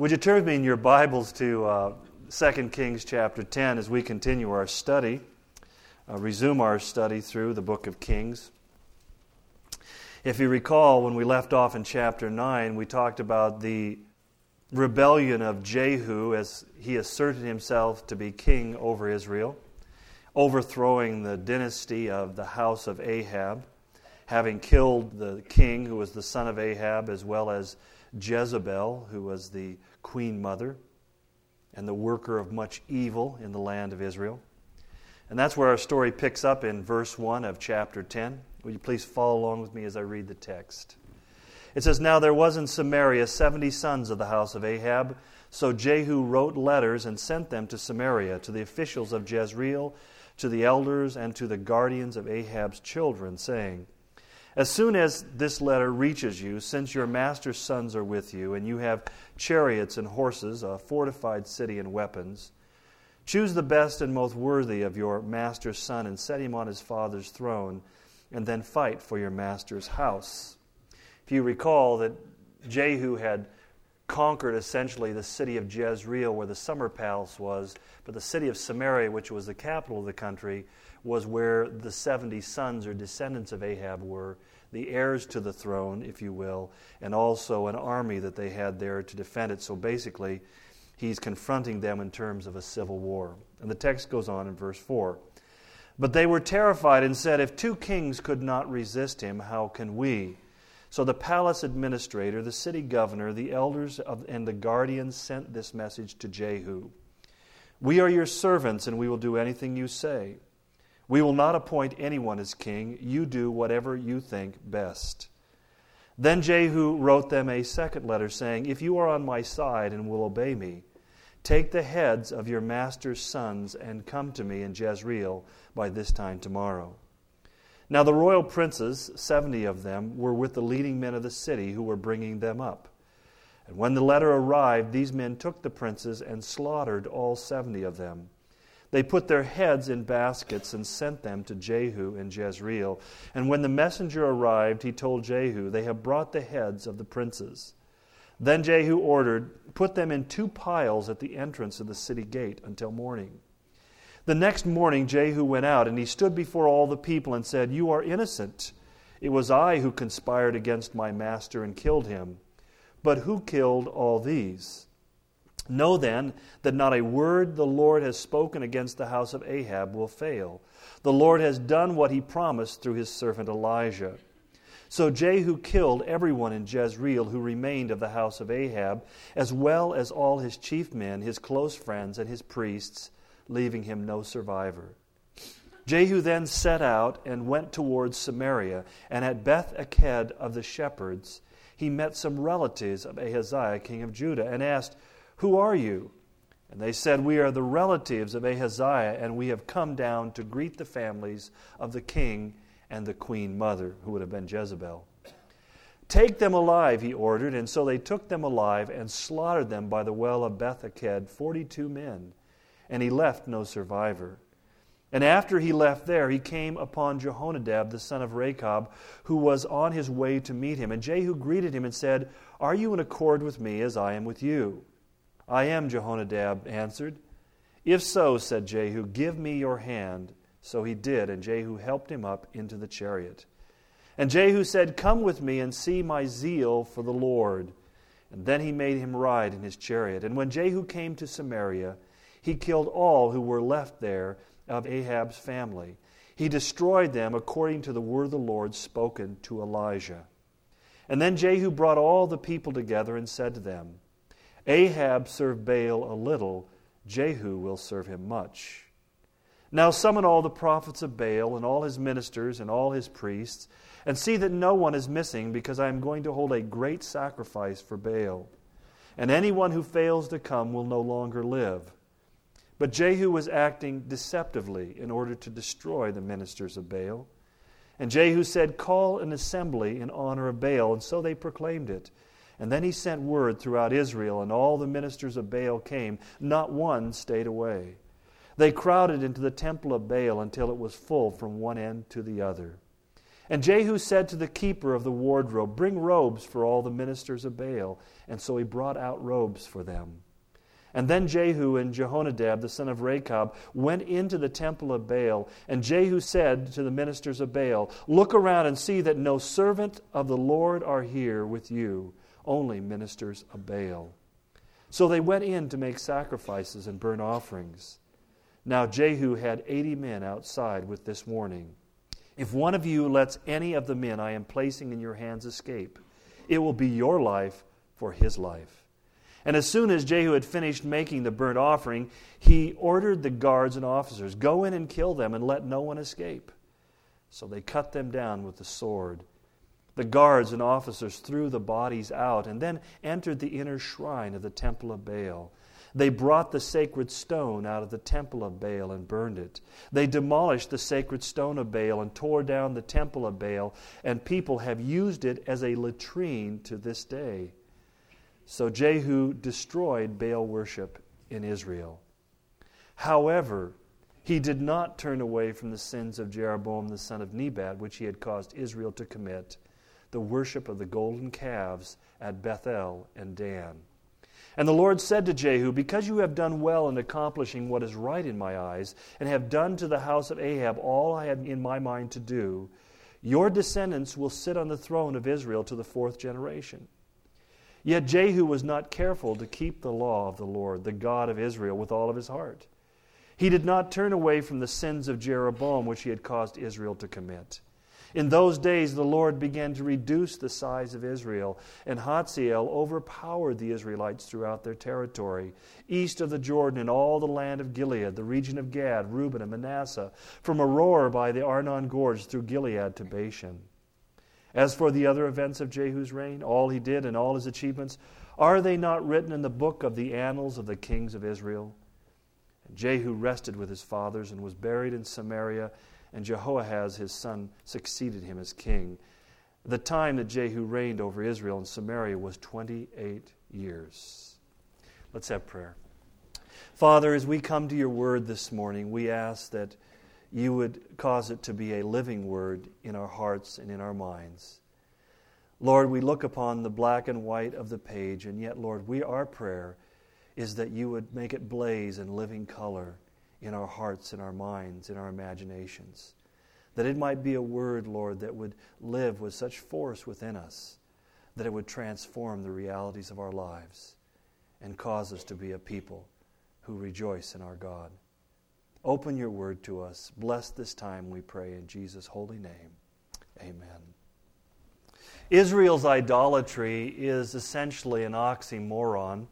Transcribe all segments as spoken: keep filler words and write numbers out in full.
Would you turn with me in your Bibles to uh, Second Kings chapter ten as we continue our study, uh, resume our study through the book of Kings. If you recall, when we left off in chapter nine, we talked about the rebellion of Jehu as he asserted himself to be king over Israel, overthrowing the dynasty of the house of Ahab, having killed the king who was the son of Ahab, as well as Jezebel, who was the queen mother and the worker of much evil in the land of Israel. And that's where our story picks up in verse one of chapter ten. Would you please follow along with me as I read the text? It says, "Now there was in Samaria seventy sons of the house of Ahab. So Jehu wrote letters and sent them to Samaria, to the officials of Jezreel, to the elders, and to the guardians of Ahab's children, saying, As soon as this letter reaches you, since your master's sons are with you, and you have chariots and horses, a fortified city and weapons, choose the best and most worthy of your master's son and set him on his father's throne, and then fight for your master's house." If you recall that Jehu had conquered essentially the city of Jezreel where the summer palace was, but the city of Samaria, which was the capital of the country, was where the seventy sons or descendants of Ahab were, the heirs to the throne, if you will, and also an army that they had there to defend it. So basically, he's confronting them in terms of a civil war. And the text goes on in verse four. "But they were terrified and said, 'If two kings could not resist him, how can we?' So the palace administrator, the city governor, the elders of, and the guardians sent this message to Jehu. 'We are your servants, and we will do anything you say. We will not appoint anyone as king. You do whatever you think best.' Then Jehu wrote them a second letter, saying, 'If you are on my side and will obey me, take the heads of your master's sons and come to me in Jezreel by this time tomorrow.' Now the royal princes, seventy of them, were with the leading men of the city who were bringing them up. And when the letter arrived, these men took the princes and slaughtered all seventy of them. They put their heads in baskets and sent them to Jehu in Jezreel. And when the messenger arrived, he told Jehu, 'They have brought the heads of the princes.' Then Jehu ordered, 'Put them in two piles at the entrance of the city gate until morning.' The next morning Jehu went out, and he stood before all the people and said, 'You are innocent. It was I who conspired against my master and killed him. But who killed all these? Know then that not a word the Lord has spoken against the house of Ahab will fail. The Lord has done what he promised through his servant Elijah.' So Jehu killed everyone in Jezreel who remained of the house of Ahab, as well as all his chief men, his close friends, and his priests, leaving him no survivor. Jehu then set out and went towards Samaria, and at Beth-eked of the shepherds he met some relatives of Ahaziah, king of Judah, and asked, 'Who are you?' And they said, 'We are the relatives of Ahaziah, and we have come down to greet the families of the king and the queen mother,' who would have been Jezebel. 'Take them alive,' he ordered, and so they took them alive and slaughtered them by the well of Beth-eked, forty-two men, and he left no survivor. And after he left there, he came upon Jehonadab, the son of Rechab, who was on his way to meet him. And Jehu greeted him and said, 'Are you in accord with me as I am with you?' 'I am,' Jehonadab answered. 'If so,' said Jehu, 'give me your hand.' So he did, and Jehu helped him up into the chariot. And Jehu said, 'Come with me and see my zeal for the Lord.' And then he made him ride in his chariot. And when Jehu came to Samaria, he killed all who were left there of Ahab's family. He destroyed them according to the word of the Lord spoken to Elijah. And then Jehu brought all the people together and said to them, 'Ahab served Baal a little, Jehu will serve him much. Now summon all the prophets of Baal and all his ministers and all his priests, and see that no one is missing, because I am going to hold a great sacrifice for Baal. And anyone who fails to come will no longer live.' But Jehu was acting deceptively in order to destroy the ministers of Baal. And Jehu said, 'Call an assembly in honor of Baal.' And so they proclaimed it. And then he sent word throughout Israel, and all the ministers of Baal came. Not one stayed away. They crowded into the temple of Baal until it was full from one end to the other. And Jehu said to the keeper of the wardrobe, "Bring robes for all the ministers of Baal." And so he brought out robes for them. And then Jehu and Jehonadab, the son of Rechab, went into the temple of Baal. And Jehu said to the ministers of Baal, "Look around and see that no servant of the Lord are here with you, only ministers of Baal." So they went in to make sacrifices and burnt offerings. Now Jehu had eighty men outside with this warning: "If one of you lets any of the men I am placing in your hands escape, it will be your life for his life." And as soon as Jehu had finished making the burnt offering, he ordered the guards and officers, "Go in and kill them and let no one escape." So they cut them down with the sword. The guards and officers threw the bodies out and then entered the inner shrine of the temple of Baal. They brought the sacred stone out of the temple of Baal and burned it. They demolished the sacred stone of Baal and tore down the temple of Baal, and people have used it as a latrine to this day. So Jehu destroyed Baal worship in Israel. However, he did not turn away from the sins of Jeroboam the son of Nebat, which he had caused Israel to commit, the worship of the golden calves at Bethel and Dan. And the Lord said to Jehu, "Because you have done well in accomplishing what is right in my eyes, and have done to the house of Ahab all I had in my mind to do, your descendants will sit on the throne of Israel to the fourth generation." Yet Jehu was not careful to keep the law of the Lord, the God of Israel, with all of his heart. He did not turn away from the sins of Jeroboam, which he had caused Israel to commit. In those days the Lord began to reduce the size of Israel, and Hazael overpowered the Israelites throughout their territory, east of the Jordan and all the land of Gilead, the region of Gad, Reuben, and Manasseh, from Aroer by the Arnon Gorge through Gilead to Bashan. As for the other events of Jehu's reign, all he did and all his achievements, are they not written in the book of the annals of the kings of Israel? And Jehu rested with his fathers and was buried in Samaria, and Jehoahaz his son succeeded him as king. The time that Jehu reigned over Israel and Samaria was twenty-eight years. Let's have prayer. Father, as we come to your word this morning, we ask that you would cause it to be a living word in our hearts and in our minds. Lord, we look upon the black and white of the page, and yet, Lord, we our prayer is that you would make it blaze in living color in our hearts, in our minds, in our imaginations. That it might be a word, Lord, that would live with such force within us, that it would transform the realities of our lives and cause us to be a people who rejoice in our God. Open your word to us. Bless this time, we pray, in Jesus' holy name. Amen. Israel's idolatry is essentially an oxymoron.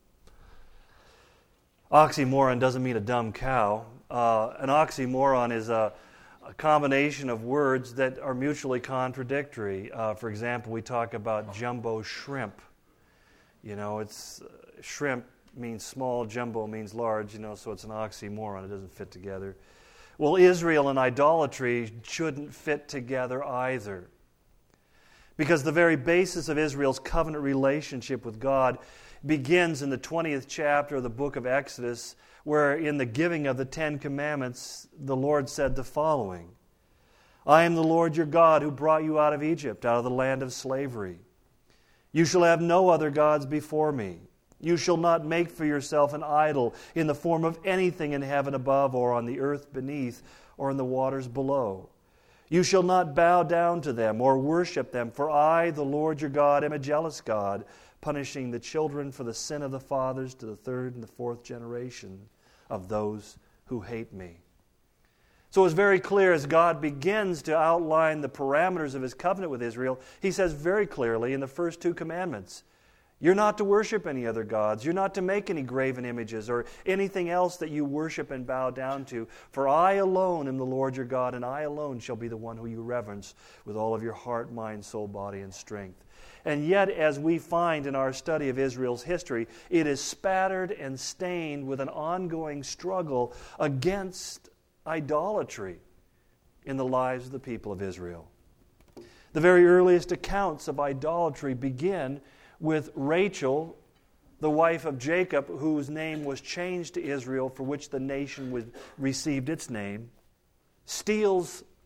Oxymoron doesn't mean a dumb cow. Uh, an oxymoron is a, a combination of words that are mutually contradictory. Uh, for example, we talk about jumbo shrimp. You know, it's uh, shrimp means small, jumbo means large, you know, so it's an oxymoron. It doesn't fit together. Well, Israel and idolatry shouldn't fit together either. Because the very basis of Israel's covenant relationship with God begins in the twentieth chapter of the book of Exodus, where in the giving of the Ten Commandments, the Lord said the following: "I am the Lord your God who brought you out of Egypt, out of the land of slavery. You shall have no other gods before me. You shall not make for yourself an idol in the form of anything in heaven above, or on the earth beneath, or in the waters below. You shall not bow down to them or worship them, for I, the Lord your God, am a jealous God, punishing the children for the sin of the fathers to the third and the fourth generation of those who hate me." So it's very clear as God begins to outline the parameters of his covenant with Israel, he says very clearly in the first two commandments, you're not to worship any other gods. You're not to make any graven images or anything else that you worship and bow down to. For I alone am the Lord your God, and I alone shall be the one who you reverence with all of your heart, mind, soul, body, and strength. And yet, as we find in our study of Israel's history, it is spattered and stained with an ongoing struggle against idolatry in the lives of the people of Israel. The very earliest accounts of idolatry begin with Rachel, the wife of Jacob, whose name was changed to Israel, for which the nation was, received its name, steals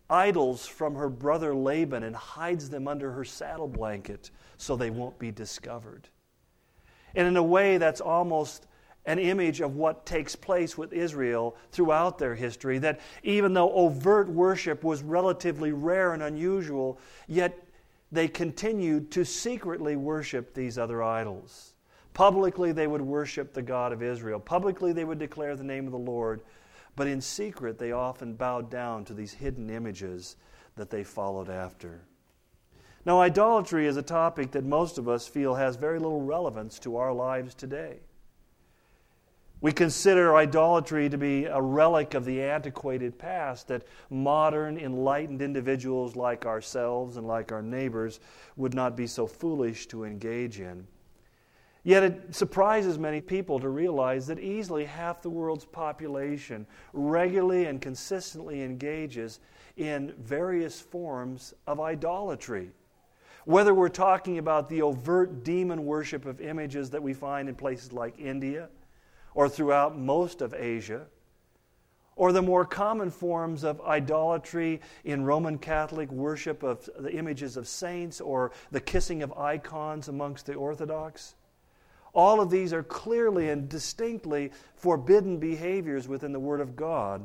idols from her brother Laban and hides them under her saddle blanket so they won't be discovered. And in a way, that's almost an image of what takes place with Israel throughout their history, that even though overt worship was relatively rare and unusual, yet they continued to secretly worship these other idols. Publicly, they would worship the God of Israel. Publicly, they would declare the name of the Lord. But in secret, they often bowed down to these hidden images that they followed after. Now, idolatry is a topic that most of us feel has very little relevance to our lives today. We consider idolatry to be a relic of the antiquated past that modern, enlightened individuals like ourselves and like our neighbors would not be so foolish to engage in. Yet it surprises many people to realize that easily half the world's population regularly and consistently engages in various forms of idolatry. Whether we're talking about the overt demon worship of images that we find in places like India or throughout most of Asia, or the more common forms of idolatry in Roman Catholic worship of the images of saints or the kissing of icons amongst the Orthodox. All of these are clearly and distinctly forbidden behaviors within the Word of God.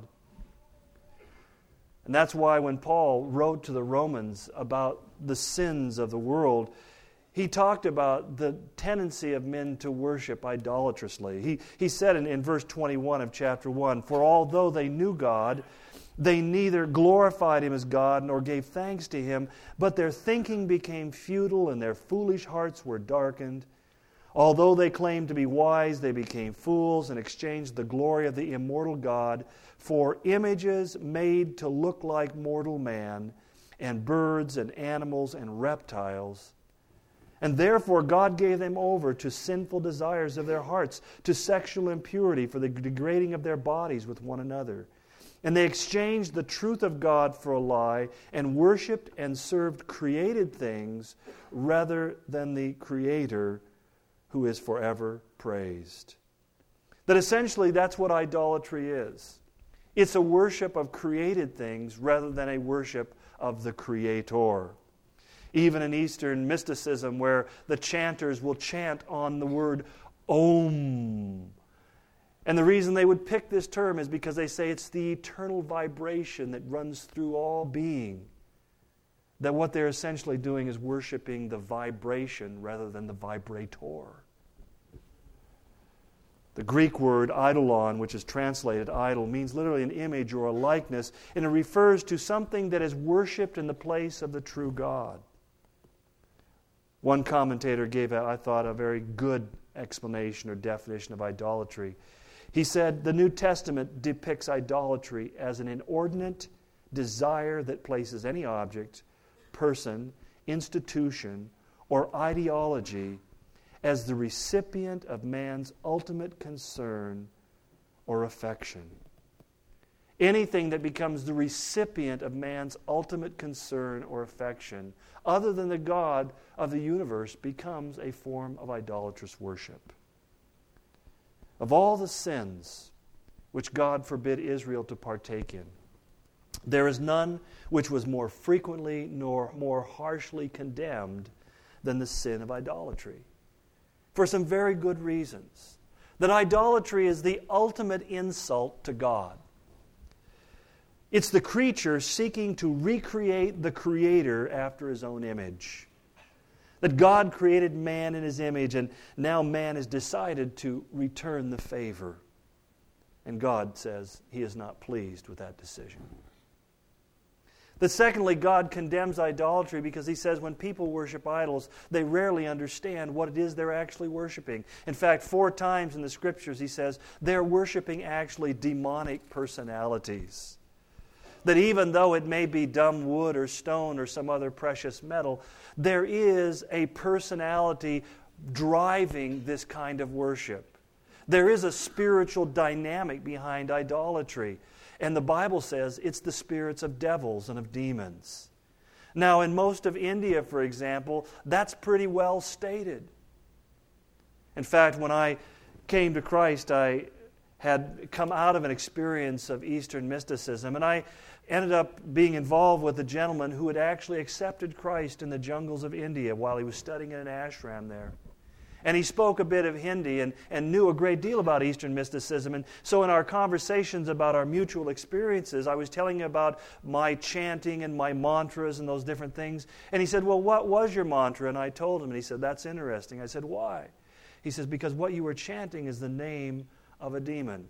And that's why when Paul wrote to the Romans about the sins of the world, he talked about the tendency of men to worship idolatrously. He, he said in, in verse twenty-one of chapter one, "For although they knew God, they neither glorified Him as God nor gave thanks to Him, but their thinking became futile and their foolish hearts were darkened. Although they claimed to be wise, they became fools and exchanged the glory of the immortal God for images made to look like mortal man, and birds and animals and reptiles. And therefore God gave them over to sinful desires of their hearts, to sexual impurity, for the degrading of their bodies with one another. And they exchanged the truth of God for a lie, and worshipped and served created things rather than the Creator, who is forever praised." That essentially that's what idolatry is. It's a worship of created things rather than a worship of the Creator. Even in Eastern mysticism, where the chanters will chant on the word Om. And the reason they would pick this term is because they say it's the eternal vibration that runs through all being. That what they're essentially doing is worshiping the vibration rather than the vibrator. The Greek word eidolon, which is translated idol, means literally an image or a likeness, and it refers to something that is worshipped in the place of the true God. One commentator gave, I thought, a very good explanation or definition of idolatry. He said, "The New Testament depicts idolatry as an inordinate desire that places any object, person, institution, or ideology as the recipient of man's ultimate concern or affection." Anything that becomes the recipient of man's ultimate concern or affection, other than the God of the universe, becomes a form of idolatrous worship. Of all the sins which God forbid Israel to partake in, there is none which was more frequently nor more harshly condemned than the sin of idolatry. For some very good reasons. That idolatry is the ultimate insult to God. It's the creature seeking to recreate the Creator after His own image. That God created man in His image, and now man has decided to return the favor. And God says He is not pleased with that decision. That secondly, God condemns idolatry because He says when people worship idols, they rarely understand what it is they're actually worshiping. In fact, four times in the Scriptures He says they're worshiping actually demonic personalities. That even though it may be dumb wood or stone or some other precious metal, there is a personality driving this kind of worship. There is a spiritual dynamic behind idolatry. And the Bible says it's the spirits of devils and of demons. Now, in most of India, for example, that's pretty well stated. In fact, when I came to Christ, I had come out of an experience of Eastern mysticism, and I ended up being involved with a gentleman who had actually accepted Christ in the jungles of India while he was studying in an ashram there. And he spoke a bit of Hindi and, and knew a great deal about Eastern mysticism. And so in our conversations about our mutual experiences, I was telling him about my chanting and my mantras and those different things. And he said, well, what was your mantra? And I told him, and he said, that's interesting. I said, why? He says, because what you were chanting is the name of a demon.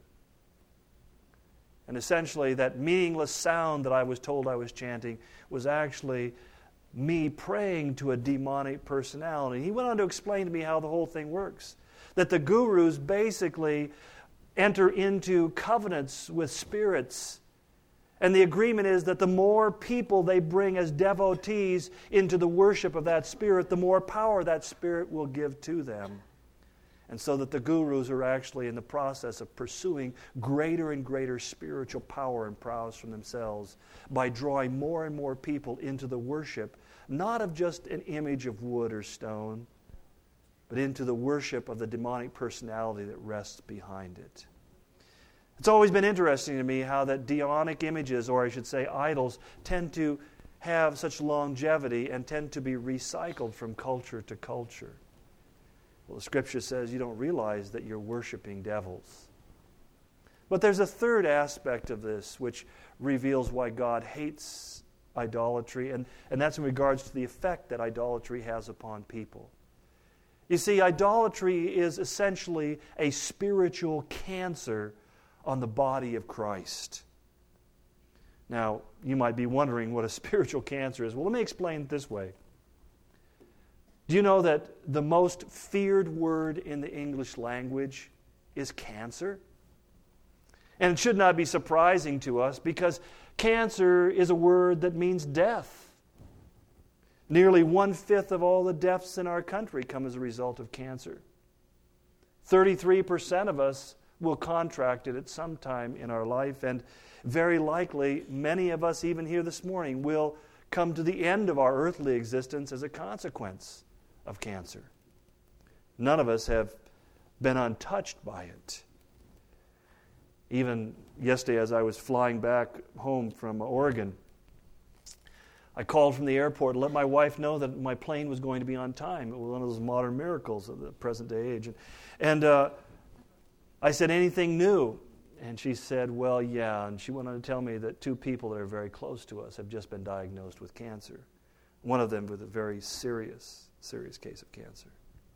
And essentially that meaningless sound that I was told I was chanting was actually me praying to a demonic personality. He went on to explain to me how the whole thing works. That the gurus basically enter into covenants with spirits. And the agreement is that the more people they bring as devotees into the worship of that spirit, the more power that spirit will give to them. And so that the gurus are actually in the process of pursuing greater and greater spiritual power and prowess from themselves by drawing more and more people into the worship, not of just an image of wood or stone, but into the worship of the demonic personality that rests behind it. It's always been interesting to me how that demonic images, or I should say idols, tend to have such longevity and tend to be recycled from culture to culture. Well, the Scripture says you don't realize that you're worshiping devils. But there's a third aspect of this which reveals why God hates idolatry, and, and that's in regards to the effect that idolatry has upon people. You see, idolatry is essentially a spiritual cancer on the body of Christ. Now, you might be wondering what a spiritual cancer is. Well, let me explain it this way. Do you know that the most feared word in the English language is cancer? And it should not be surprising to us because cancer is a word that means death. Nearly one-fifth of all the deaths in our country come as a result of cancer. thirty-three percent of us will contract it at some time in our life, and very likely many of us even here this morning will come to the end of our earthly existence as a consequence of cancer. None of us have been untouched by it. Even yesterday as I was flying back home from Oregon, I called from the airport to let my wife know that my plane was going to be on time. It was one of those modern miracles of the present day age. And, and uh, I said, anything new? And she said, well, yeah. And she went on to tell me that two people that are very close to us have just been diagnosed with cancer. One of them with a very serious, serious case of cancer.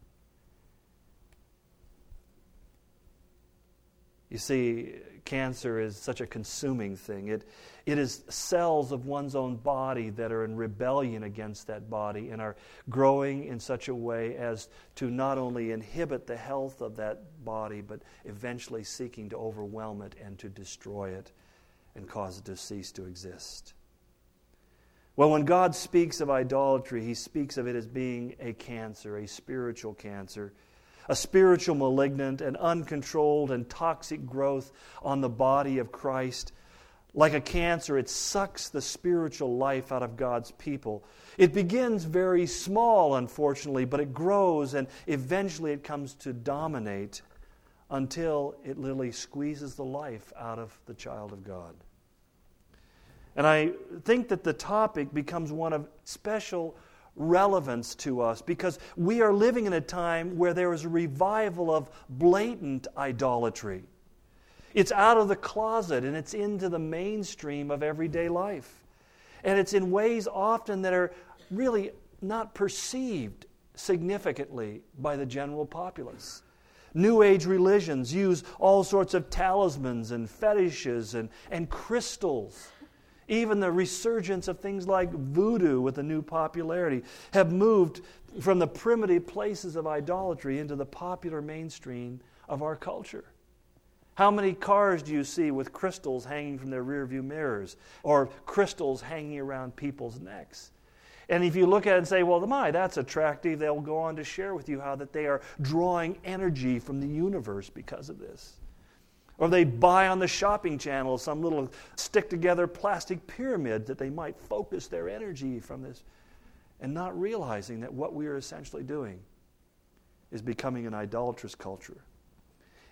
You see, cancer is such a consuming thing. It, it is cells of one's own body that are in rebellion against that body and are growing in such a way as to not only inhibit the health of that body, but eventually seeking to overwhelm it and to destroy it and cause it to cease to exist. Well, when God speaks of idolatry, He speaks of it as being a cancer, a spiritual cancer, a spiritual malignant and uncontrolled and toxic growth on the body of Christ. Like a cancer, it sucks the spiritual life out of God's people. It begins very small, unfortunately, but it grows and eventually it comes to dominate until it literally squeezes the life out of the child of God. And I think that the topic becomes one of special relevance to us because we are living in a time where there is a revival of blatant idolatry. It's out of the closet and it's into the mainstream of everyday life. And it's in ways often that are really not perceived significantly by the general populace. New Age religions use all sorts of talismans and fetishes and, and crystals. Even the resurgence of things like voodoo with the new popularity have moved from the primitive places of idolatry into the popular mainstream of our culture. How many cars do you see with crystals hanging from their rearview mirrors or crystals hanging around people's necks? And if you look at it and say, well, my, that's attractive, they'll go on to share with you how that they are drawing energy from the universe because of this. Or they buy on the shopping channel some little stick-together plastic pyramid that they might focus their energy from this, and not realizing that what we are essentially doing is becoming an idolatrous culture.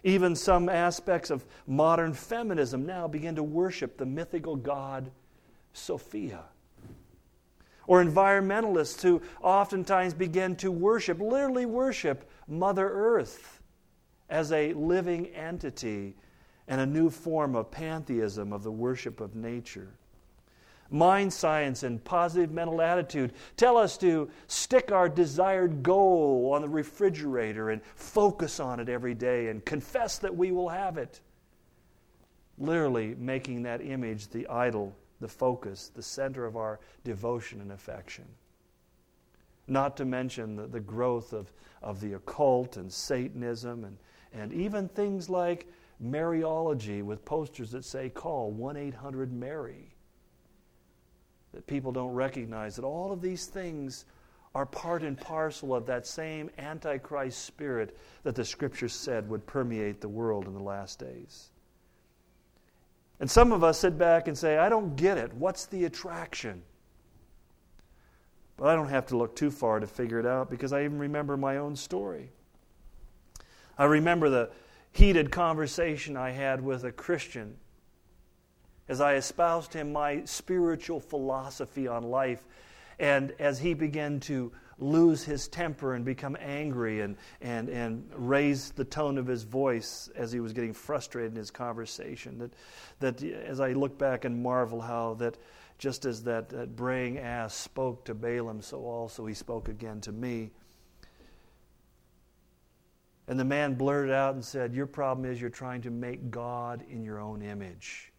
Even some aspects of modern feminism now begin to worship the mythical god Sophia. Or environmentalists who oftentimes begin to worship, literally worship, Mother Earth as a living entity and a new form of pantheism of the worship of nature. Mind science and positive mental attitude tell us to stick our desired goal on the refrigerator and focus on it every day and confess that we will have it. Literally making that image the idol, the focus, the center of our devotion and affection. Not to mention the, the growth of, of the occult and Satanism and, and even things like Mariology with posters that say, call one eight hundred Mary. That people don't recognize that all of these things are part and parcel of that same Antichrist spirit that the Scripture said would permeate the world in the last days. And some of us sit back and say, I don't get it. What's the attraction? But I don't have to look too far to figure it out because I even remember my own story. I remember the heated conversation I had with a Christian as I espoused him my spiritual philosophy on life, and as he began to lose his temper and become angry and, and, and raise the tone of his voice as he was getting frustrated in his conversation, that, that as I look back and marvel how that just as that, that braying ass spoke to Balaam, so also he spoke again to me. And the man blurted out and said, your problem is you're trying to make God in your own image.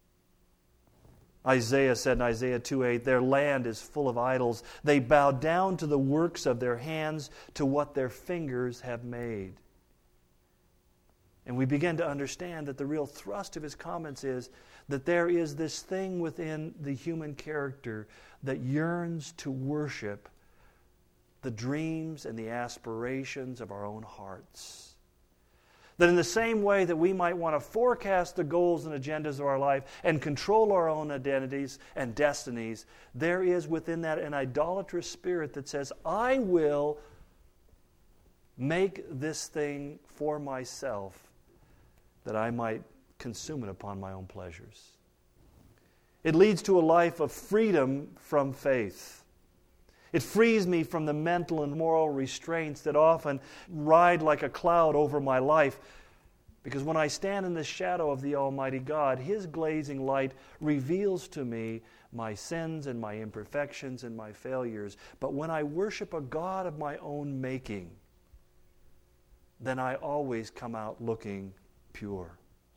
Isaiah said in Isaiah two eight, their land is full of idols. They bow down to the works of their hands, to what their fingers have made. And we begin to understand that the real thrust of his comments is that there is this thing within the human character that yearns to worship the dreams and the aspirations of our own hearts. That in the same way that we might want to forecast the goals and agendas of our life and control our own identities and destinies, there is within that an idolatrous spirit that says, I will make this thing for myself that I might consume it upon my own pleasures. It leads to a life of freedom from faith. It frees me from the mental and moral restraints that often ride like a cloud over my life. Because when I stand in the shadow of the Almighty God, His glazing light reveals to me my sins and my imperfections and my failures. But when I worship a God of my own making, then I always come out looking pure.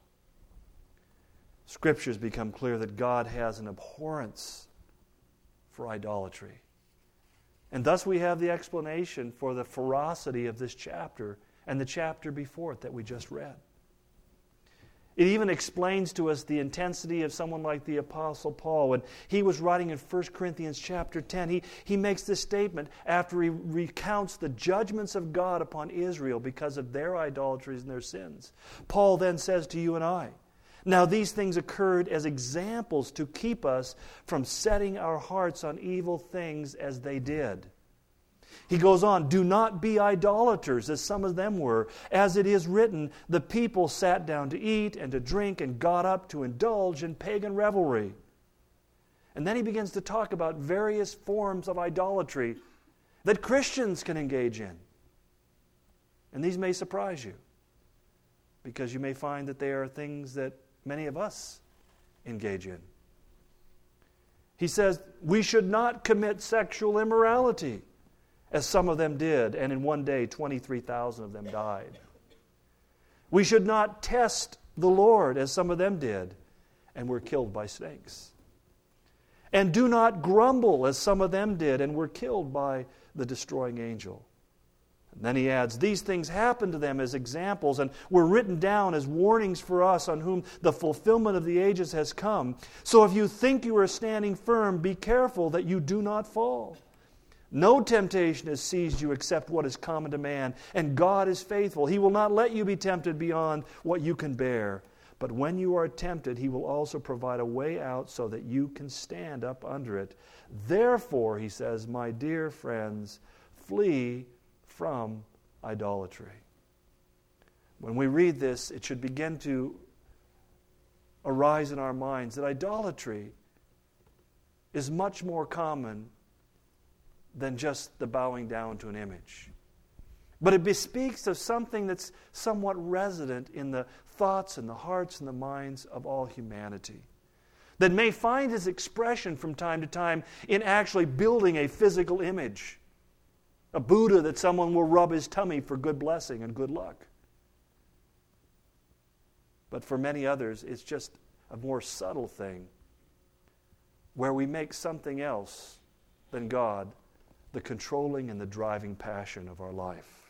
Scriptures become clear that God has an abhorrence for idolatry. And thus we have the explanation for the ferocity of this chapter and the chapter before it that we just read. It even explains to us the intensity of someone like the Apostle Paul. When he was writing in First Corinthians chapter ten, he, he makes this statement after he recounts the judgments of God upon Israel because of their idolatries and their sins. Paul then says to you and I, now these things occurred as examples to keep us from setting our hearts on evil things as they did. He goes on, do not be idolaters as some of them were. As it is written, the people sat down to eat and to drink and got up to indulge in pagan revelry. And then he begins to talk about various forms of idolatry that Christians can engage in. And these may surprise you, because you may find that they are things that many of us engage in. He says, we should not commit sexual immorality, as some of them did, and in one day twenty-three thousand of them died. We should not test the Lord, as some of them did, and were killed by snakes. And do not grumble, as some of them did, and were killed by the destroying angel. And then he adds, these things happened to them as examples and were written down as warnings for us on whom the fulfillment of the ages has come. So if you think you are standing firm, be careful that you do not fall. No temptation has seized you except what is common to man, and God is faithful. He will not let you be tempted beyond what you can bear. But when you are tempted, He will also provide a way out so that you can stand up under it. Therefore, he says, my dear friends, flee from idolatry. When we read this, it should begin to arise in our minds that idolatry is much more common than just the bowing down to an image. But it bespeaks of something that's somewhat resident in the thoughts and the hearts and the minds of all humanity, that may find its expression from time to time in actually building a physical image, a Buddha that someone will rub his tummy for good blessing and good luck. But for many others, it's just a more subtle thing where we make something else than God the controlling and the driving passion of our life.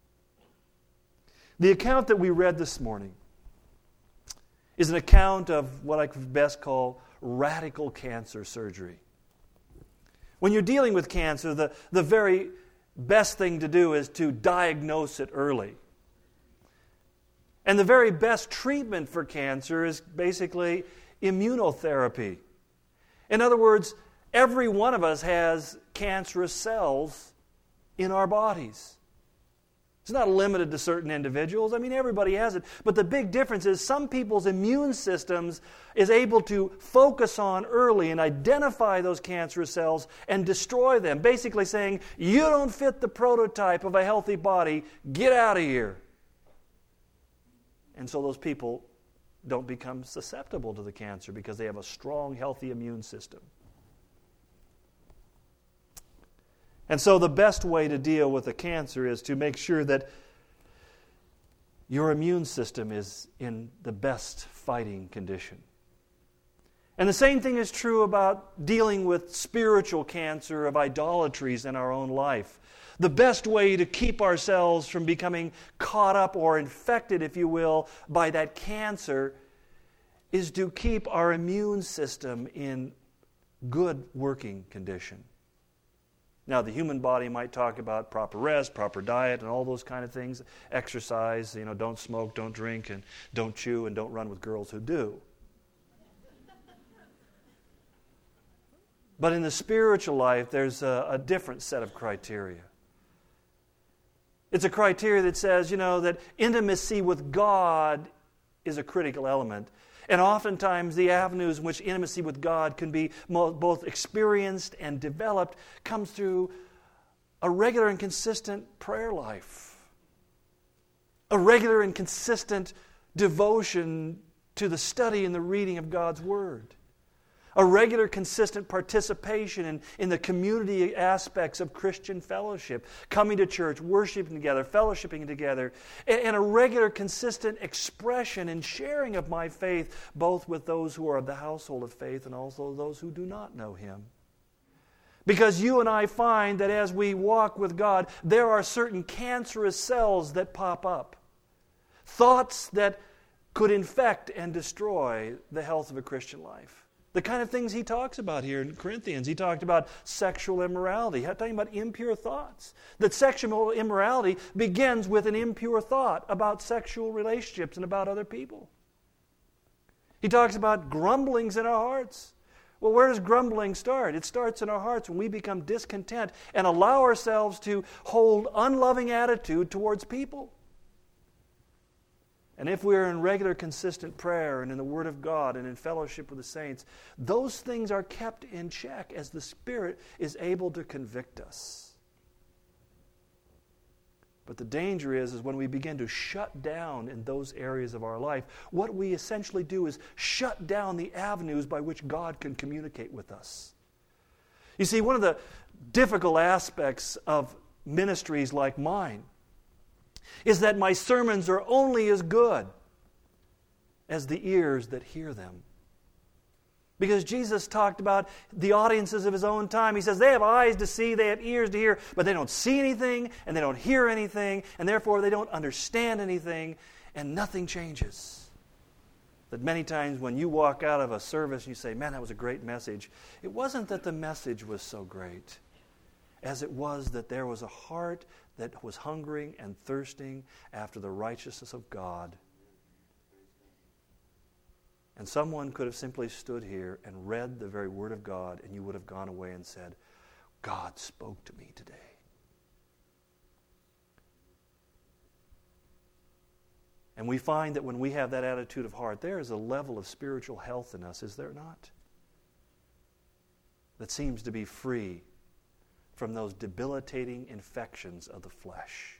The account that we read this morning is an account of what I could best call radical cancer surgery. When you're dealing with cancer, the, the very best thing to do is to diagnose it early. And the very best treatment for cancer is basically immunotherapy. In other words, every one of us has cancerous cells in our bodies. It's not limited to certain individuals. I mean, everybody has it. But the big difference is some people's immune systems is able to focus on early and identify those cancerous cells and destroy them, basically saying, you don't fit the prototype of a healthy body, get out of here. And so those people don't become susceptible to the cancer because they have a strong, healthy immune system. And so the best way to deal with a cancer is to make sure that your immune system is in the best fighting condition. And the same thing is true about dealing with spiritual cancer of idolatries in our own life. The best way to keep ourselves from becoming caught up or infected, if you will, by that cancer is to keep our immune system in good working condition. Now, the human body might talk about proper rest, proper diet, and all those kind of things. Exercise, you know, don't smoke, don't drink, and don't chew, and don't run with girls who do. But in the spiritual life, there's a, a different set of criteria. It's a criteria that says, you know, that intimacy with God is a critical element. And oftentimes the avenues in which intimacy with God can be both experienced and developed comes through a regular and consistent prayer life. A regular and consistent devotion to the study and the reading of God's Word. A regular, consistent participation in, in the community aspects of Christian fellowship, coming to church, worshiping together, fellowshipping together, and, and a regular, consistent expression and sharing of my faith, both with those who are of the household of faith and also those who do not know Him. Because you and I find that as we walk with God, there are certain cancerous cells that pop up. Thoughts that could infect and destroy the health of a Christian life. The kind of things he talks about here in Corinthians. He talked about sexual immorality, talking about impure thoughts. That sexual immorality begins with an impure thought about sexual relationships and about other people. He talks about grumblings in our hearts. Well, where does grumbling start? It starts in our hearts when we become discontent and allow ourselves to hold unloving attitude towards people. And if we're in regular, consistent prayer and in the Word of God and in fellowship with the saints, those things are kept in check as the Spirit is able to convict us. But the danger is, is when we begin to shut down in those areas of our life, what we essentially do is shut down the avenues by which God can communicate with us. You see, one of the difficult aspects of ministries like mine is that my sermons are only as good as the ears that hear them. Because Jesus talked about the audiences of His own time. He says they have eyes to see, they have ears to hear, but they don't see anything, and they don't hear anything, and therefore they don't understand anything, and nothing changes. That many times when you walk out of a service and you say, man, that was a great message, it wasn't that the message was so great, as it was that there was a heart that was hungering and thirsting after the righteousness of God. And someone could have simply stood here and read the very Word of God, and you would have gone away and said, God spoke to me today. And we find that when we have that attitude of heart, there is a level of spiritual health in us, is there not? That seems to be free from those debilitating infections of the flesh.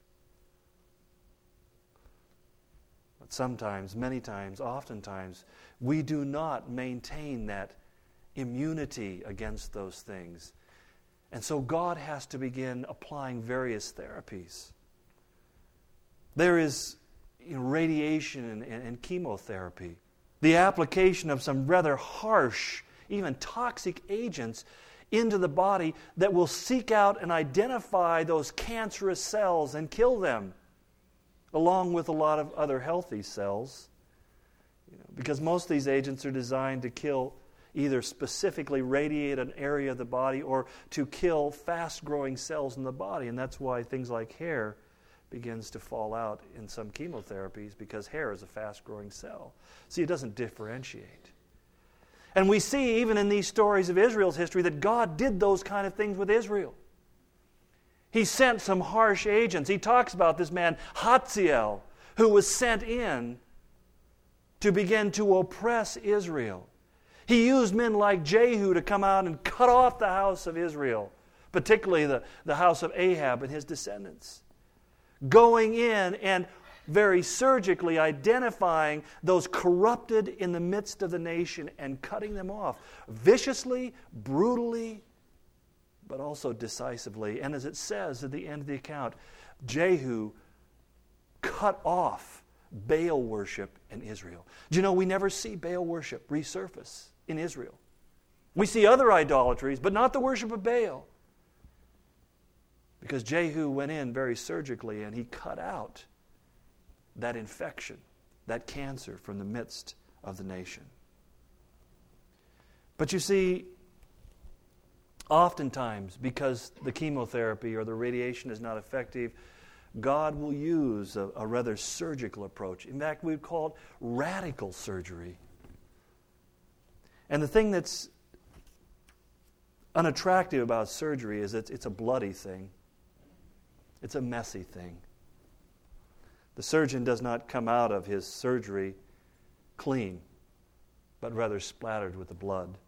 But sometimes, many times, oftentimes, we do not maintain that immunity against those things. And so God has to begin applying various therapies. There is you know, radiation and, and, and chemotherapy. The application of some rather harsh, even toxic agents into the body that will seek out and identify those cancerous cells and kill them, along with a lot of other healthy cells. You know, because most of these agents are designed to kill, either specifically radiate an area of the body or to kill fast-growing cells in the body. And that's why things like hair begins to fall out in some chemotherapies, because hair is a fast-growing cell. See, it doesn't differentiate. And we see even in these stories of Israel's history that God did those kind of things with Israel. He sent some harsh agents. He talks about this man, Hazael, who was sent in to begin to oppress Israel. He used men like Jehu to come out and cut off the house of Israel, particularly the, the house of Ahab and his descendants. Going in and very surgically identifying those corrupted in the midst of the nation and cutting them off viciously, brutally, but also decisively. And as it says at the end of the account, Jehu cut off Baal worship in Israel. Do you know we never see Baal worship resurface in Israel? We see other idolatries, but not the worship of Baal. Because Jehu went in very surgically and he cut out that infection, that cancer from the midst of the nation. But you see, oftentimes, because the chemotherapy or the radiation is not effective, God will use a, a rather surgical approach. In fact, we would call it radical surgery. And the thing that's unattractive about surgery is that it's a bloody thing. It's a messy thing. The surgeon does not come out of his surgery clean, but rather splattered with the blood.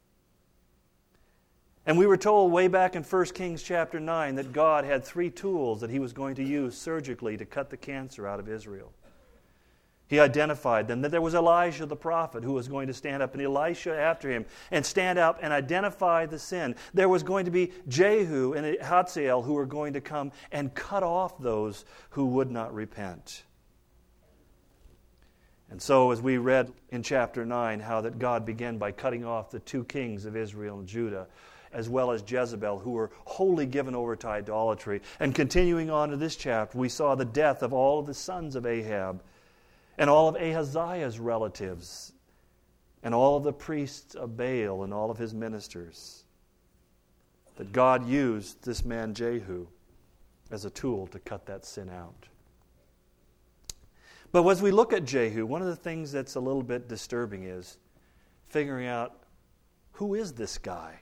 And we were told way back in First Kings chapter nine that God had three tools that he was going to use surgically to cut the cancer out of Israel. He identified them, that there was Elijah the prophet who was going to stand up, and Elisha after him, and stand up and identify the sin. There was going to be Jehu and Hazael who were going to come and cut off those who would not repent. And so as we read in chapter nine how that God began by cutting off the two kings of Israel and Judah, as well as Jezebel, who were wholly given over to idolatry. And continuing on to this chapter, we saw the death of all of the sons of Ahab, and all of Ahaziah's relatives, and all of the priests of Baal and all of his ministers. That God used this man Jehu as a tool to cut that sin out. But as we look at Jehu, one of the things that's a little bit disturbing is figuring out, who is this guy?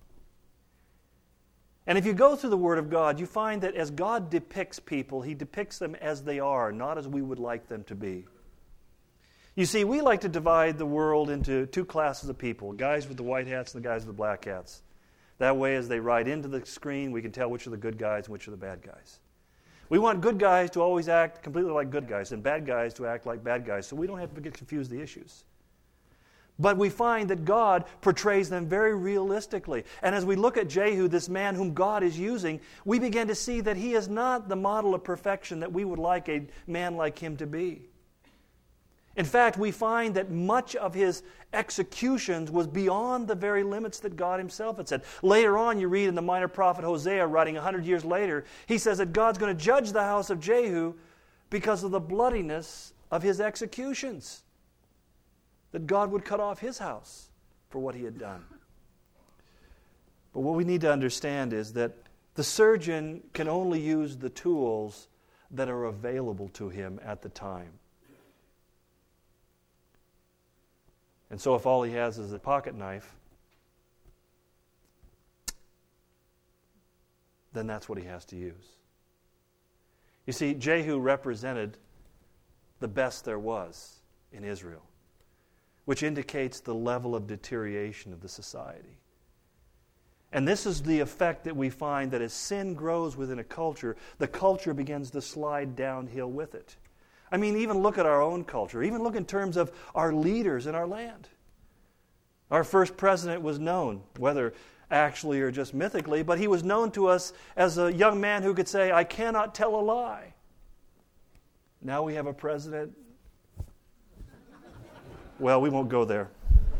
And if you go through the Word of God, you find that as God depicts people, He depicts them as they are, not as we would like them to be. You see, we like to divide the world into two classes of people, guys with the white hats and the guys with the black hats. That way, as they ride into the screen, we can tell which are the good guys and which are the bad guys. We want good guys to always act completely like good guys and bad guys to act like bad guys, so we don't have to get confused the issues. But we find that God portrays them very realistically. And as we look at Jehu, this man whom God is using, we begin to see that he is not the model of perfection that we would like a man like him to be. In fact, we find that much of his executions was beyond the very limits that God himself had said. Later on, you read in the minor prophet Hosea, writing one hundred years later, he says that God's going to judge the house of Jehu because of the bloodiness of his executions. That God would cut off his house for what he had done. But what we need to understand is that the surgeon can only use the tools that are available to him at the time. And so if all he has is a pocket knife, then that's what he has to use. You see, Jehu represented the best there was in Israel, which indicates the level of deterioration of the society. And this is the effect that we find, that as sin grows within a culture, the culture begins to slide downhill with it. I mean, even look at our own culture. Even look in terms of our leaders in our land. Our first president was known, whether actually or just mythically, but he was known to us as a young man who could say, "I cannot tell a lie." Now we have a president. Well, we won't go there.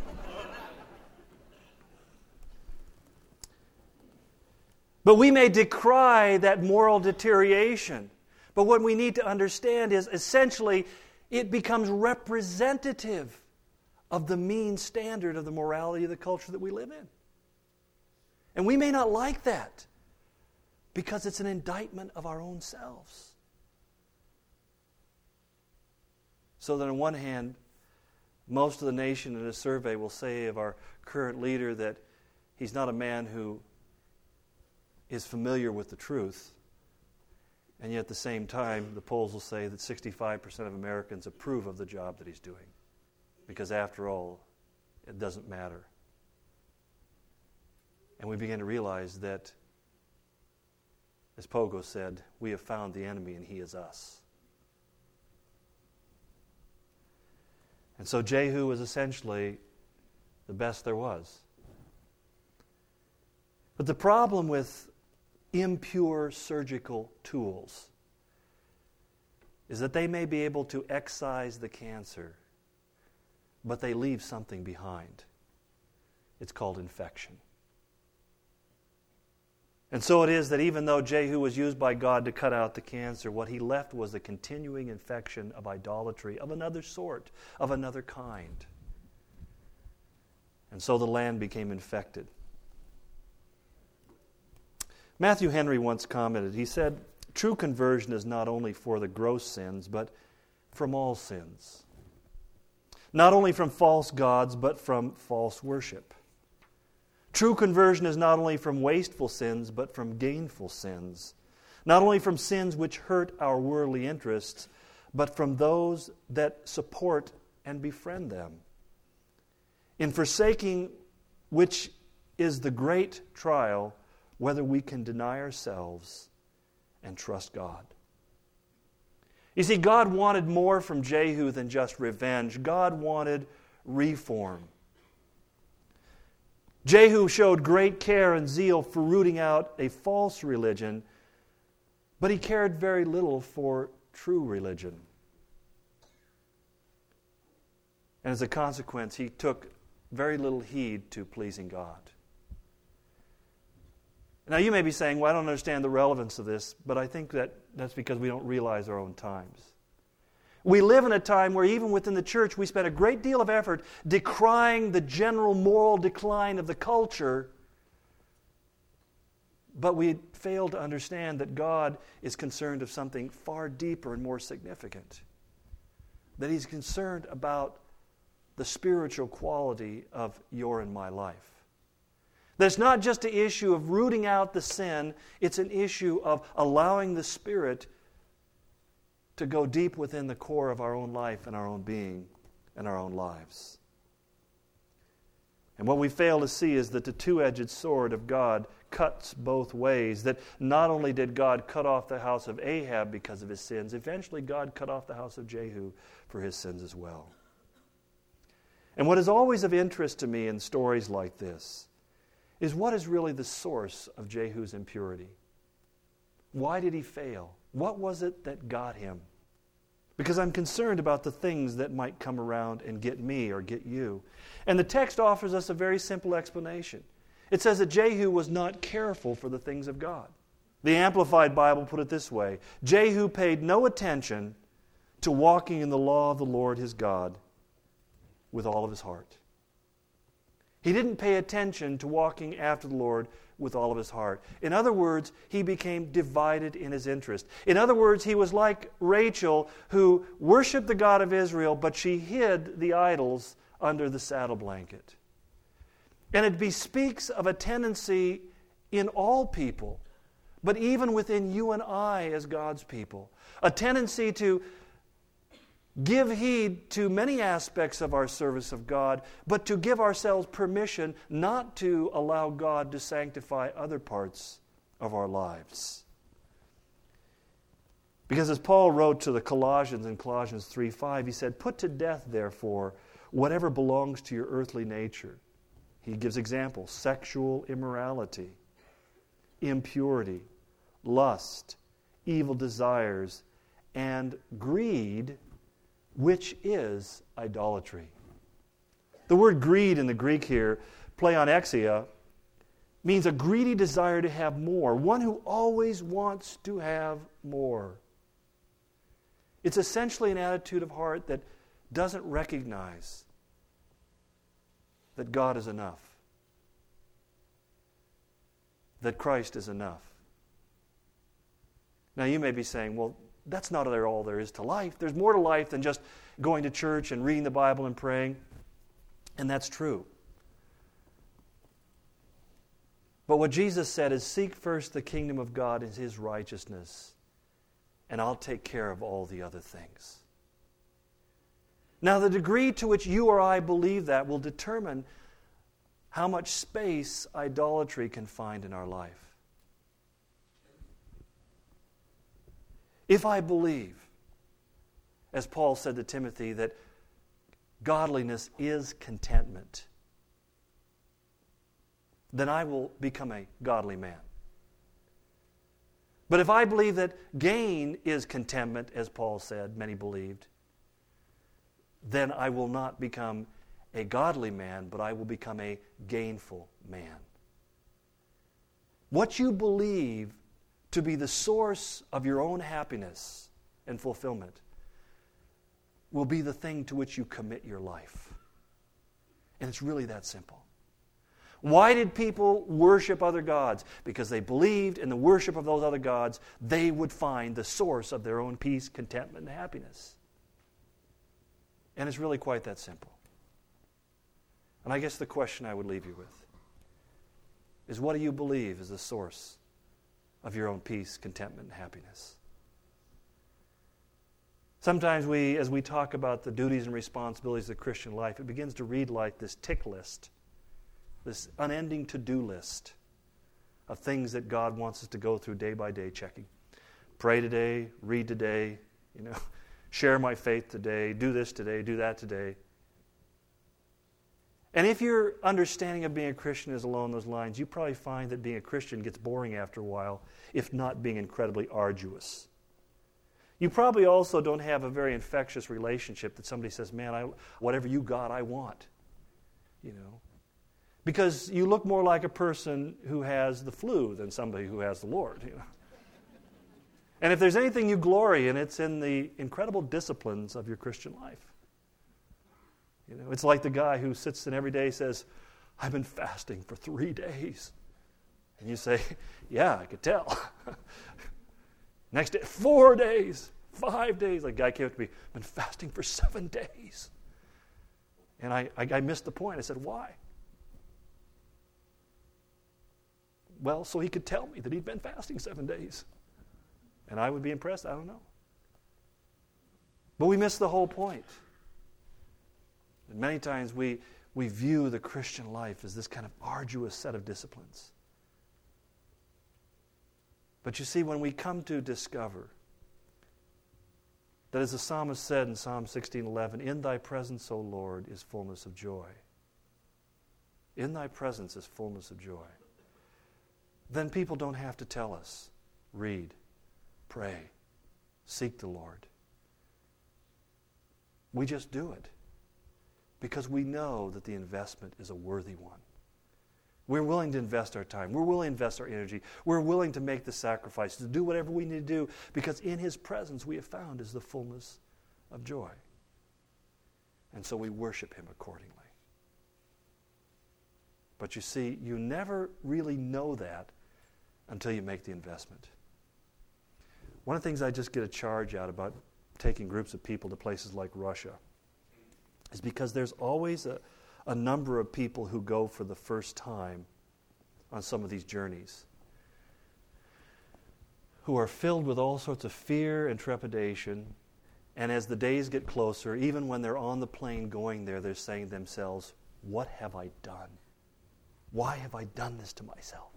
But we may decry that moral deterioration. But what we need to understand is, essentially, it becomes representative of the mean standard of the morality of the culture that we live in. And we may not like that, because it's an indictment of our own selves. So that on one hand, most of the nation in a survey will say of our current leader that he's not a man who is familiar with the truth. And yet at the same time, the polls will say that sixty-five percent of Americans approve of the job that he's doing. Because after all, it doesn't matter. And we begin to realize that, as Pogo said, we have found the enemy and he is us. And so Jehu was essentially the best there was. But the problem with impure surgical tools is that they may be able to excise the cancer, but they leave something behind. It's called infection. And so it is that even though Jehu was used by God to cut out the cancer, what he left was a continuing infection of idolatry of another sort, of another kind. And so the land became infected. Matthew Henry once commented, he said, "True conversion is not only for the gross sins, but from all sins. Not only from false gods, but from false worship. True conversion is not only from wasteful sins, but from gainful sins. Not only from sins which hurt our worldly interests, but from those that support and befriend them. In forsaking which is the great trial, whether we can deny ourselves and trust God." You see, God wanted more from Jehu than just revenge. God wanted reform. Jehu showed great care and zeal for rooting out a false religion, but he cared very little for true religion. And as a consequence, he took very little heed to pleasing God. Now, you may be saying, "Well, I don't understand the relevance of this," but I think that that's because we don't realize our own times. We live in a time where even within the church we spend a great deal of effort decrying the general moral decline of the culture, but we fail to understand that God is concerned of something far deeper and more significant. That He's concerned about the spiritual quality of your and my life. That it's not just an issue of rooting out the sin, it's an issue of allowing the Spirit to go deep within the core of our own life and our own being and our own lives. And what we fail to see is that the two-edged sword of God cuts both ways. That not only did God cut off the house of Ahab because of his sins, eventually God cut off the house of Jehu for his sins as well. And what is always of interest to me in stories like this is what is really the source of Jehu's impurity? Why did he fail? What was it that got him? Because I'm concerned about the things that might come around and get me or get you. And the text offers us a very simple explanation. It says that Jehu was not careful for the things of God. The Amplified Bible put it this way: Jehu paid no attention to walking in the law of the Lord his God with all of his heart. He didn't pay attention to walking after the Lord with all of his heart. In other words, he became divided in his interest. In other words, he was like Rachel, who worshiped the God of Israel, but she hid the idols under the saddle blanket. And it bespeaks of a tendency in all people, but even within you and I as God's people, a tendency to give heed to many aspects of our service of God, but to give ourselves permission not to allow God to sanctify other parts of our lives. Because as Paul wrote to the Colossians in Colossians three five, he said, "Put to death, therefore, whatever belongs to your earthly nature." He gives examples: sexual immorality, impurity, lust, evil desires, and greed, which is idolatry. The word greed in the Greek here, pleonexia, means a greedy desire to have more, one who always wants to have more. It's essentially an attitude of heart that doesn't recognize that God is enough, that Christ is enough. Now you may be saying, well, that's not all there is to life. There's more to life than just going to church and reading the Bible and praying. And that's true. But what Jesus said is, seek first the kingdom of God and His righteousness, and I'll take care of all the other things. Now, the degree to which you or I believe that will determine how much space idolatry can find in our life. If I believe, as Paul said to Timothy, that godliness is contentment, then I will become a godly man. But if I believe that gain is contentment, as Paul said, many believed, then I will not become a godly man, but I will become a gainful man. What you believe to be the source of your own happiness and fulfillment will be the thing to which you commit your life. And it's really that simple. Why did people worship other gods? Because they believed in the worship of those other gods, they would find the source of their own peace, contentment, and happiness. And it's really quite that simple. And I guess the question I would leave you with is, what do you believe is the source of your own peace, contentment, and happiness? Sometimes we, as we talk about the duties and responsibilities of the Christian life, it begins to read like this tick list, this unending to-do list of things that God wants us to go through day by day, checking. Pray today, read today, you know, share my faith today, do this today, do that today. And if your understanding of being a Christian is along those lines, you probably find that being a Christian gets boring after a while, if not being incredibly arduous. You probably also don't have a very infectious relationship that somebody says, man, I, whatever you got, I want. You know, because you look more like a person who has the flu than somebody who has the Lord. You know? And if there's anything you glory in, it's in the incredible disciplines of your Christian life. You know, it's like the guy who sits and every day says, I've been fasting for three days. And you say, yeah, I could tell. Next day, four days, five days. Like a guy came up to me, I've been fasting for seven days. And I, I, I missed the point. I said, why? Well, so he could tell me that he'd been fasting seven days. And I would be impressed? I don't know. But we miss the whole point. And many times we, we view the Christian life as this kind of arduous set of disciplines. But you see, when we come to discover that, as the psalmist said in Psalm sixteen eleven, in thy presence, O Lord, is fullness of joy. In thy presence is fullness of joy. Then people don't have to tell us, read, pray, seek the Lord. We just do it because we know that the investment is a worthy one. We're willing to invest our time. We're willing to invest our energy. We're willing to make the sacrifices, to do whatever we need to do, because in His presence we have found is the fullness of joy. And so we worship Him accordingly. But you see, you never really know that until you make the investment. One of the things I just get a charge out about taking groups of people to places like Russia is because there's always a, a number of people who go for the first time on some of these journeys who are filled with all sorts of fear and trepidation And as the days get closer, even when they're on the plane going there, they're saying to themselves, what have I done? Why have I done this to myself?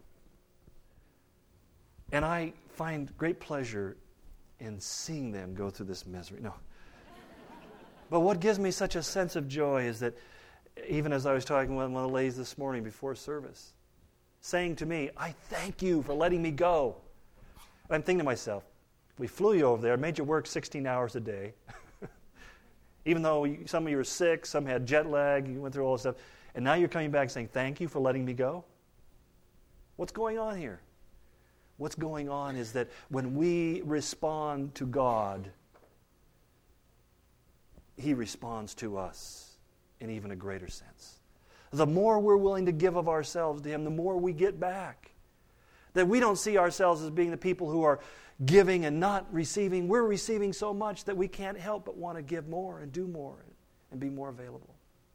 And I find great pleasure in seeing them go through this misery. No. But what gives me such a sense of joy is that even as I was talking with one of the ladies this morning before service, saying to me, I thank you for letting me go. And I'm thinking to myself, we flew you over there, made you work sixteen hours a day. Even though you, some of you were sick, some had jet lag, you went through all this stuff. And now you're coming back saying, thank you for letting me go? What's going on here? What's going on is that when we respond to God, He responds to us in even a greater sense. The more we're willing to give of ourselves to Him, the more we get back. That we don't see ourselves as being the people who are giving and not receiving. We're receiving so much that we can't help but want to give more and do more and be more available.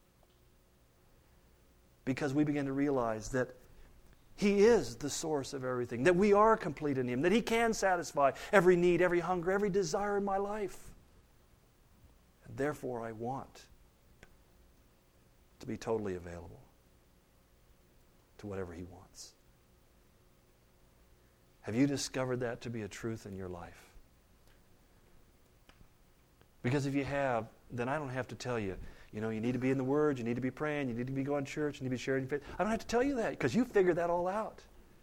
Because we begin to realize that He is the source of everything, that we are complete in Him, that He can satisfy every need, every hunger, every desire in my life. And therefore I want to be totally available to whatever He wants. Have you discovered that to be a truth in your life? Because if you have, then I don't have to tell you, you know, you need to be in the Word, you need to be praying, you need to be going to church, you need to be sharing your faith. I don't have to tell you that because you figured that all out.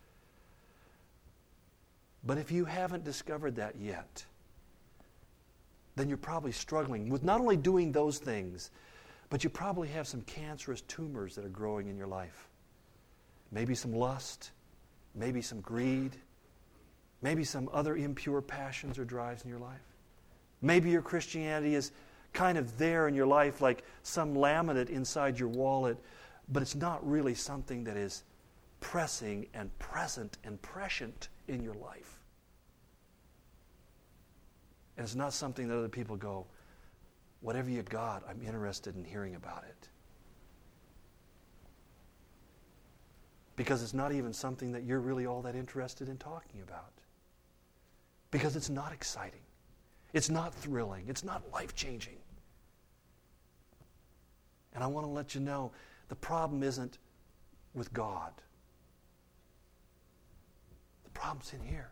But if you haven't discovered that yet, then you're probably struggling with not only doing those things, but you probably have some cancerous tumors that are growing in your life. Maybe some lust, maybe some greed, maybe some other impure passions or drives in your life. Maybe your Christianity is kind of there in your life like some laminate inside your wallet, but it's not really something that is pressing and present and prescient in your life. And it's not something that other people go, whatever you got, I'm interested in hearing about it. Because it's not even something that you're really all that interested in talking about. Because it's not exciting. It's not thrilling. It's not life-changing. And I want to let you know, the problem isn't with God. The problem's in here.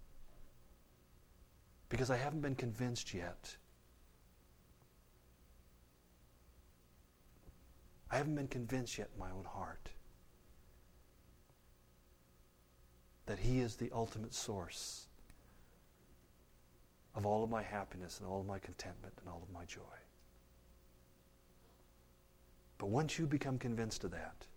Because I haven't been convinced yet. I haven't been convinced yet in my own heart that He is the ultimate source of all of my happiness and all of my contentment and all of my joy. But once you become convinced of that,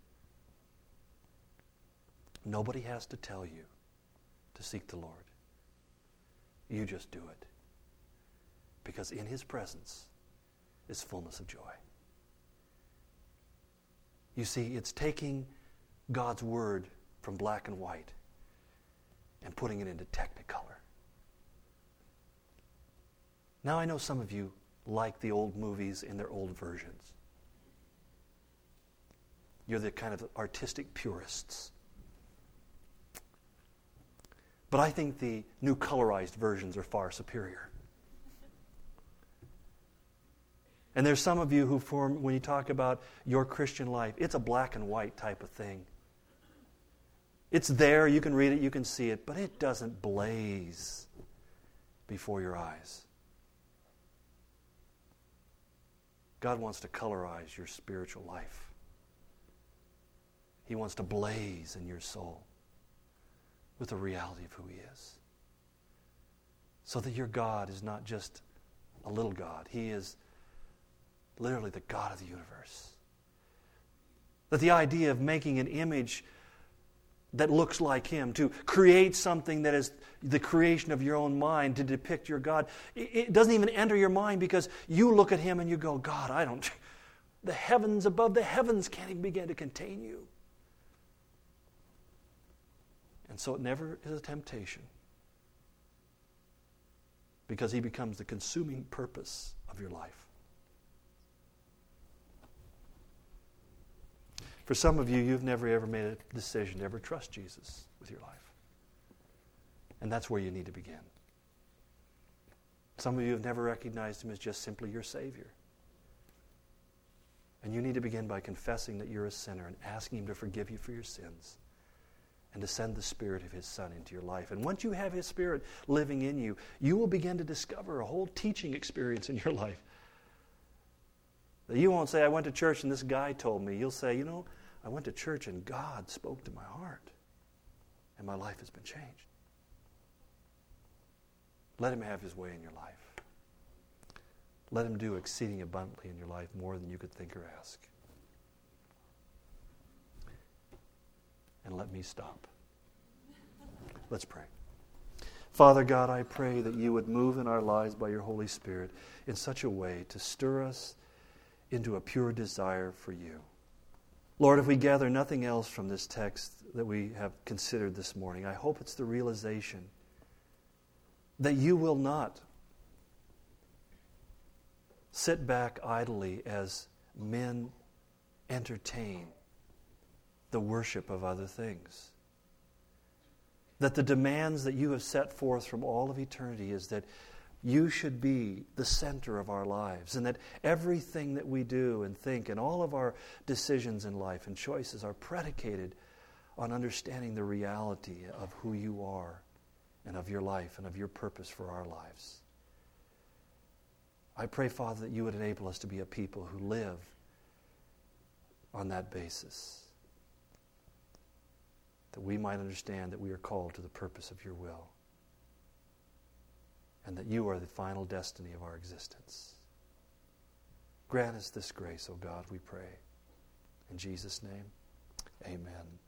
nobody has to tell you to seek the Lord. You just do it. Because in His presence is fullness of joy. You see, it's taking God's Word from black and white and putting it into technicolor. Now I know some of you like the old movies in their old versions. You're the kind of artistic purists. But I think the new colorized versions are far superior. And there's some of you who form, when you talk about your Christian life, it's a black and white type of thing. It's there, you can read it, you can see it, but it doesn't blaze before your eyes. God wants to colorize your spiritual life. He wants to blaze in your soul with the reality of who He is. So that your God is not just a little God. He is literally the God of the universe. That the idea of making an image that looks like Him, to create something that is the creation of your own mind to depict your God, it doesn't even enter your mind because you look at Him and you go, God, I don't, the heavens above the heavens can't even begin to contain You. And so it never is a temptation because He becomes the consuming purpose of your life. For some of you, you've never ever made a decision to ever trust Jesus with your life. And that's where you need to begin. Some of you have never recognized Him as just simply your Savior. And you need to begin by confessing that you're a sinner and asking Him to forgive you for your sins and to send the Spirit of His Son into your life. And once you have His Spirit living in you, you will begin to discover a whole teaching experience in your life. That you won't say, I went to church and this guy told me. You'll say, you know, I went to church and God spoke to my heart and my life has been changed. Let Him have His way in your life. Let Him do exceeding abundantly in your life, more than you could think or ask. And let me stop. Let's pray. Father God, I pray that you would move in our lives by your Holy Spirit in such a way to stir us into a pure desire for you. Lord, if we gather nothing else from this text that we have considered this morning, I hope it's the realization that you will not sit back idly as men entertain the worship of other things. That the demands that you have set forth from all of eternity is that you should be the center of our lives, and that everything that we do and think and all of our decisions in life and choices are predicated on understanding the reality of who you are and of your life and of your purpose for our lives. I pray, Father, that you would enable us to be a people who live on that basis, that we might understand that we are called to the purpose of your will, and that you are the final destiny of our existence. Grant us this grace, O God, we pray. In Jesus' name, amen.